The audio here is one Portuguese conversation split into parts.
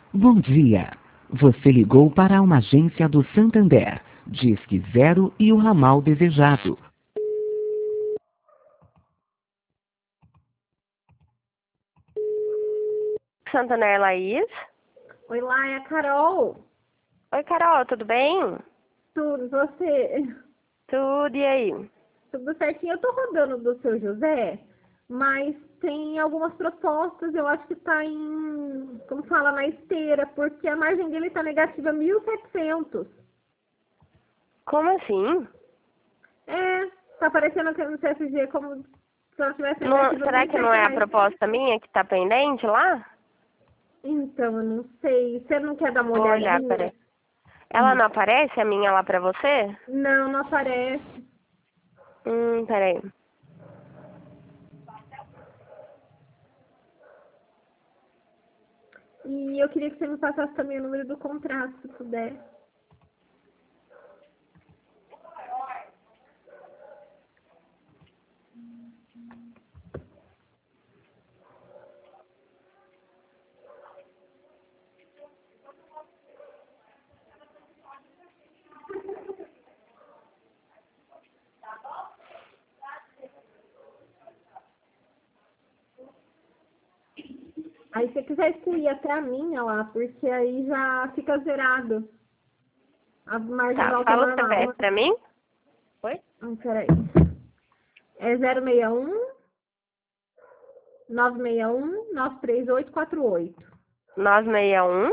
Bom dia. Você ligou para uma agência do Santander. Disque 0 e o ramal desejado. Santander Laís. Oi lá, é a Carol. Oi, Carol, tudo bem? Tudo, você? Tudo, e aí? Tudo certinho. Eu tô rodando do seu José, mas tem algumas propostas, eu acho que tá em, como fala, na esteira, porque a margem dele tá negativa 1.700. Como assim? É, tá aparecendo aqui no CFG como se ela tivesse Não, negativa será mil e que não sete é a reais. proposta minha que tá pendente lá? Então, eu não sei. Você não quer dar uma Vou olhar, olhadinha? peraí. Ela não aparece, a minha lá pra você? Não, não aparece. Peraí. E eu queria que você me passasse também o número do contrato, se puder. Aí se você quiser excluir até a minha lá, porque aí já fica zerado. A margem Tá, volta fala o normal. CPF pra mim. Oi? Peraí. É 061 961 93848. 961.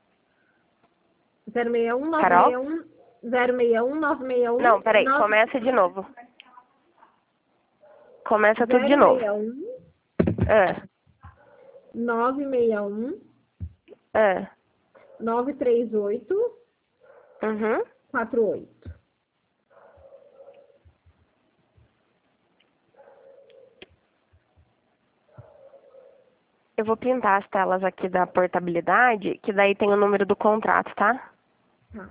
061 Carol? 961 061 961 Não, peraí, começa de novo. Começa tudo de novo. 061 Ah, 961 ah. 938 Uhum. 48. Eu vou pintar as telas aqui da portabilidade, que daí tem o número do contrato, tá? Tá.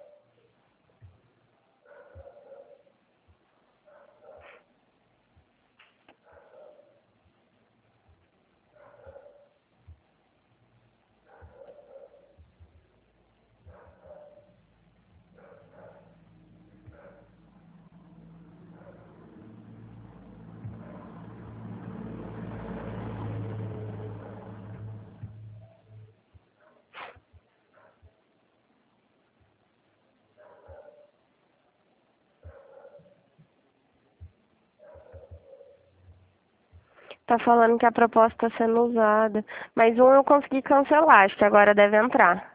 Tá falando que a proposta tá sendo usada. Mas um eu consegui cancelar, acho que agora deve entrar.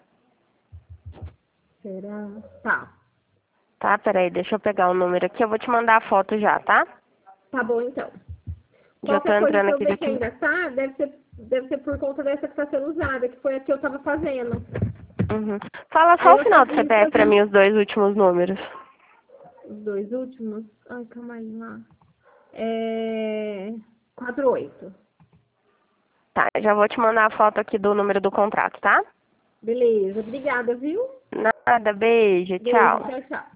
Será? Tá. Tá, peraí, deixa eu pegar o número aqui, eu vou te mandar a foto já, tá? Tá bom, então. Já tô Qualquer coisa entrando que eu aqui, ver já que te... ainda tá, deve ser por conta dessa que está sendo usada, que foi a que eu tava fazendo. Uhum. Fala Aí só o eu final tô do vendo CPF pra mim, os dois últimos números. os dois últimos. Ai, calma aí lá. É... 48. Tá, já vou te mandar a foto aqui do número do contrato, tá? Beleza, obrigada, viu? Nada, beijo, Beijo, tchau. tchau, tchau.